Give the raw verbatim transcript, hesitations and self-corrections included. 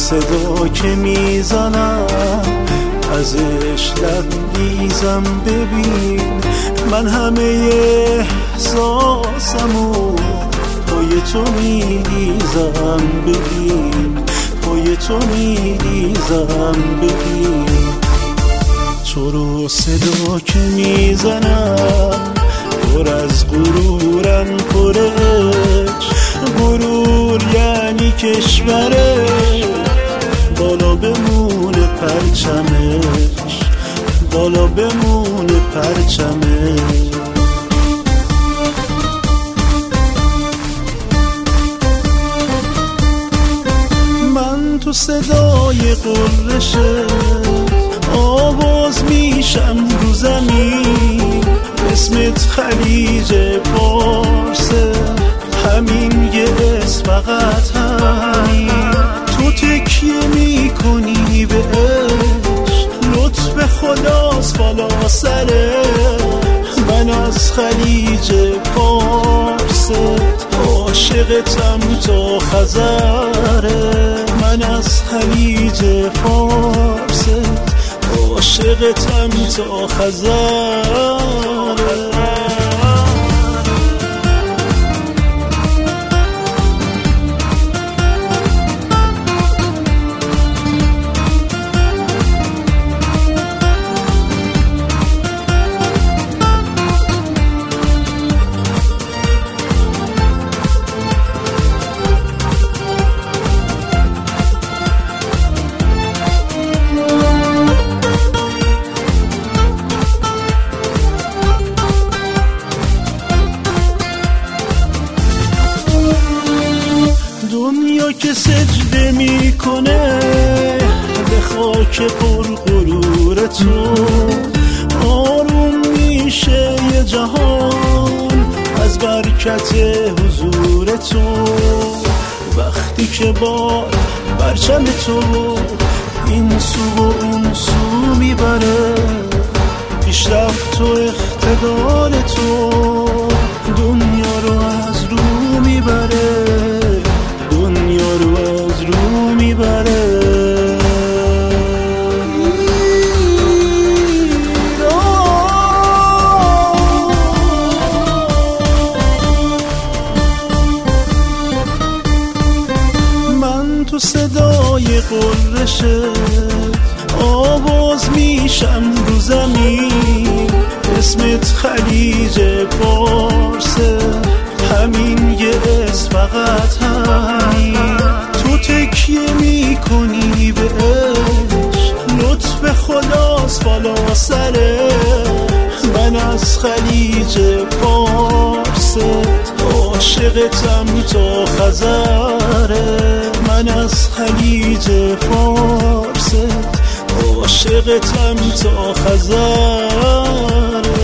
صدا که میزنم ازش لبریزم. ببین من همه احساسمو پای تو میریزم. ببین پای تو میریزم. ببین تو رو صدا که میزنم پر از غرورم، پرش غرور یعنی کشوره بالا بمونه پرچمش، بالا بمونه پرچمش. من تو صدای قررشت آواز میشم رو زمین، اسمت خلیج پارسه، همین یه اسم فقط همین. تو تکیه میکنی به عشق، لطف خداست بالا سره. من از خلیج پارست عاشقتم تا خزره. من از خلیج پارست عاشقتم تا خزره. دنیا که سجده میکنه به خاک پرغرور تو، آروم میشه یه جهان از برکت حضور تو. وقتی که بار پرچم تو این سو و اون سو میبره، پیشرفت و اقتدار تو دنیا رو از رو میبره، دنیا رو از رو میبره. من تو صدای قررشت آواز میشم رو زمین، اسمت خلیج پارسه، همین یه اسم فقط همین. تو تکیه میکنی به عشق، لطف خداست بالا سره. من از خلیج پارست عاشقتم تا خزره. من از خلیج پارست عاشقتم تا خزره.